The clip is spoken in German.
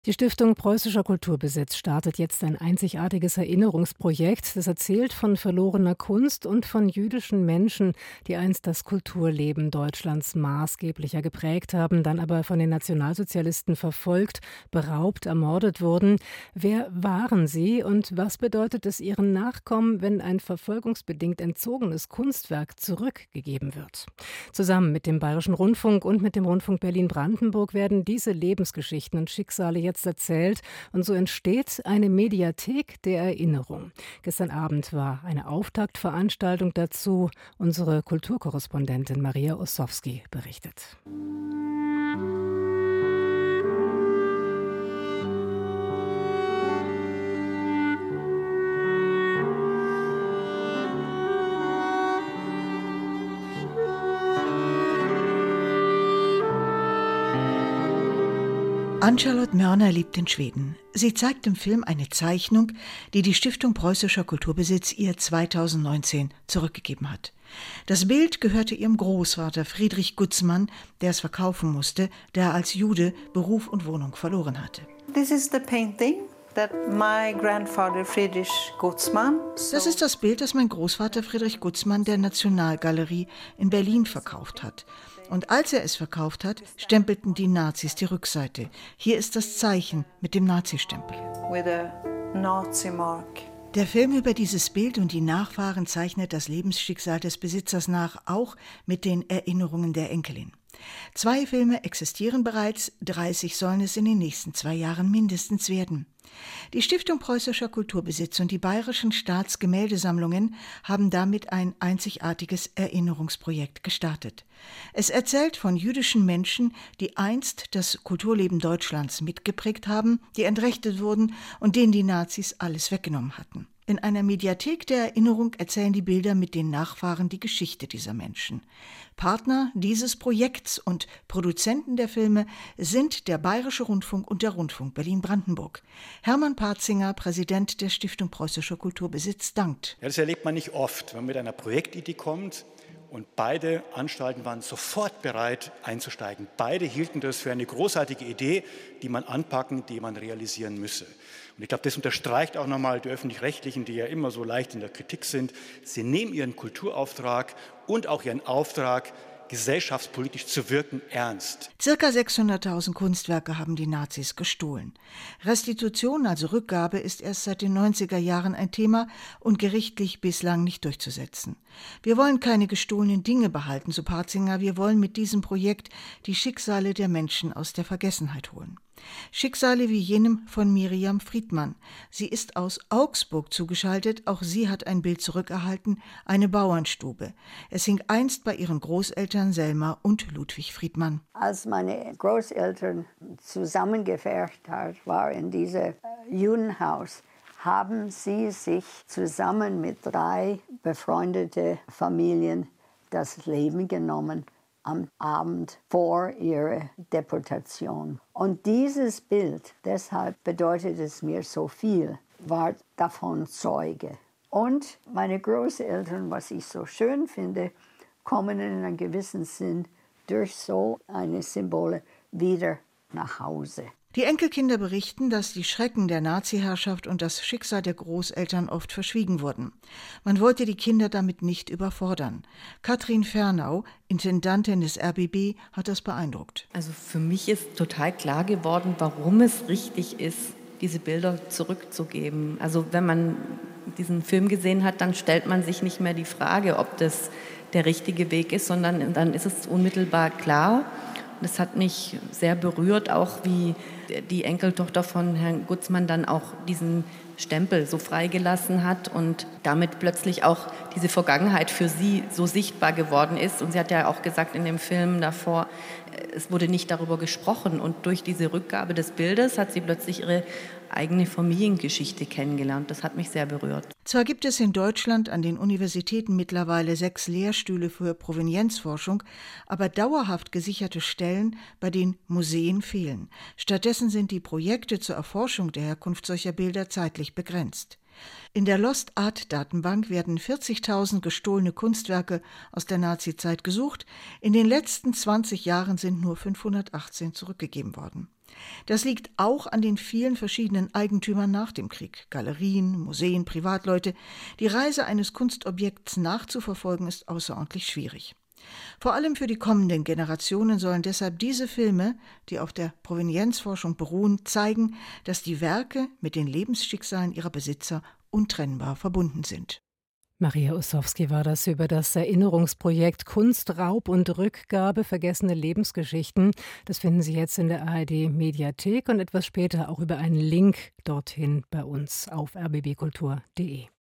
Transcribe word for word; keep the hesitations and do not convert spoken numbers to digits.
Die Stiftung Preußischer Kulturbesitz startet jetzt ein einzigartiges Erinnerungsprojekt. Das erzählt von verlorener Kunst und von jüdischen Menschen, die einst das Kulturleben Deutschlands maßgeblicher geprägt haben, dann aber von den Nationalsozialisten verfolgt, beraubt, ermordet wurden. Wer waren sie und was bedeutet es ihren Nachkommen, wenn ein verfolgungsbedingt entzogenes Kunstwerk zurückgegeben wird? Zusammen mit dem Bayerischen Rundfunk und mit dem Rundfunk Berlin-Brandenburg werden diese Lebensgeschichten und Schicksale jetzt erzählt und so entsteht eine Mediathek der Erinnerung. Gestern Abend war eine Auftaktveranstaltung dazu. Unsere Kulturkorrespondentin Maria Ossowski berichtet. Ann-Charlotte Mörner lebt in Schweden. Sie zeigt im Film eine Zeichnung, die die Stiftung Preußischer Kulturbesitz ihr zweitausendneunzehn zurückgegeben hat. Das Bild gehörte ihrem Großvater Friedrich Gutzmann, der es verkaufen musste, da er als Jude Beruf und Wohnung verloren hatte. This is the painting that my grandfather Friedrich Gutzmann. So das ist das Bild, das mein Großvater Friedrich Gutzmann der Nationalgalerie in Berlin verkauft hat. Und als er es verkauft hat, stempelten die Nazis die Rückseite. Hier ist das Zeichen mit dem Nazistempel. With a Nazi mark. Der Film über dieses Bild und die Nachfahren zeichnet das Lebensschicksal des Besitzers nach, auch mit den Erinnerungen der Enkelin. Zwei Filme existieren bereits, dreißig sollen es in den nächsten zwei Jahren mindestens werden. Die Stiftung Preußischer Kulturbesitz und die Bayerischen Staatsgemäldesammlungen haben damit ein einzigartiges Erinnerungsprojekt gestartet. Es erzählt von jüdischen Menschen, die einst das Kulturleben Deutschlands mitgeprägt haben, die entrechtet wurden und denen die Nazis alles weggenommen hatten. In einer Mediathek der Erinnerung erzählen die Bilder mit den Nachfahren die Geschichte dieser Menschen. Partner dieses Projekts und Produzenten der Filme sind der Bayerische Rundfunk und der Rundfunk Berlin-Brandenburg. Hermann Patzinger, Präsident der Stiftung Preußischer Kulturbesitz, dankt. Ja, das erlebt man nicht oft, wenn man mit einer Projektidee kommt. Und beide Anstalten waren sofort bereit einzusteigen. Beide hielten das für eine großartige Idee, die man anpacken, die man realisieren müsse. Und ich glaube, das unterstreicht auch nochmal die Öffentlich-Rechtlichen, die ja immer so leicht in der Kritik sind. Sie nehmen ihren Kulturauftrag und auch ihren Auftrag, gesellschaftspolitisch zu wirken, ernst. Circa sechshunderttausend Kunstwerke haben die Nazis gestohlen. Restitution, also Rückgabe, ist erst seit den neunziger Jahren ein Thema und gerichtlich bislang nicht durchzusetzen. Wir wollen keine gestohlenen Dinge behalten, so Patzinger. Wir wollen mit diesem Projekt die Schicksale der Menschen aus der Vergessenheit holen. Schicksale wie jenem von Miriam Friedmann. Sie ist aus Augsburg zugeschaltet. Auch sie hat ein Bild zurückerhalten, eine Bauernstube. Es hing einst bei ihren Großeltern Selma und Ludwig Friedmann. Als meine Großeltern zusammengepfercht hat, war in diesem Judenhaus, haben sie sich zusammen mit drei befreundeten Familien das Leben genommen am Abend vor ihrer Deportation. Und dieses Bild, deshalb bedeutet es mir so viel, war davon Zeuge. Und meine Großeltern, was ich so schön finde, kommen in einem gewissen Sinn durch so eine Symbole wieder nach Hause. Die Enkelkinder berichten, dass die Schrecken der Nazi-Herrschaft und das Schicksal der Großeltern oft verschwiegen wurden. Man wollte die Kinder damit nicht überfordern. Katrin Fernau, Intendantin des R B B, hat das beeindruckt. Also für mich ist total klar geworden, warum es richtig ist, diese Bilder zurückzugeben. Also wenn man diesen Film gesehen hat, dann stellt man sich nicht mehr die Frage, ob das der richtige Weg ist, sondern dann ist es unmittelbar klar. Das hat mich sehr berührt, auch wie die Enkeltochter von Herrn Gutzmann dann auch diesen Stempel so freigelassen hat und damit plötzlich auch diese Vergangenheit für sie so sichtbar geworden ist. Und sie hat ja auch gesagt in dem Film davor, es wurde nicht darüber gesprochen. Und durch diese Rückgabe des Bildes hat sie plötzlich ihre eigene Familiengeschichte kennengelernt. Das hat mich sehr berührt. Zwar gibt es in Deutschland an den Universitäten mittlerweile sechs Lehrstühle für Provenienzforschung, aber dauerhaft gesicherte Stellen bei den Museen fehlen. Stattdessen sind die Projekte zur Erforschung der Herkunft solcher Bilder zeitlich begrenzt. In der Lost Art Datenbank werden vierzigtausend gestohlene Kunstwerke aus der Nazizeit gesucht. In den letzten zwanzig Jahren sind nur fünfhundertachtzehn zurückgegeben worden. Das liegt auch an den vielen verschiedenen Eigentümern nach dem Krieg. Galerien, Museen, Privatleute. Die Reise eines Kunstobjekts nachzuverfolgen ist außerordentlich schwierig. Vor allem für die kommenden Generationen sollen deshalb diese Filme, die auf der Provenienzforschung beruhen, zeigen, dass die Werke mit den Lebensschicksalen ihrer Besitzer untrennbar verbunden sind. Maria Ossowski war das über das Erinnerungsprojekt Kunst, Raub und Rückgabe, vergessene Lebensgeschichten. Das finden Sie jetzt in der A R D-Mediathek und etwas später auch über einen Link dorthin bei uns auf r b b kultur punkt d e.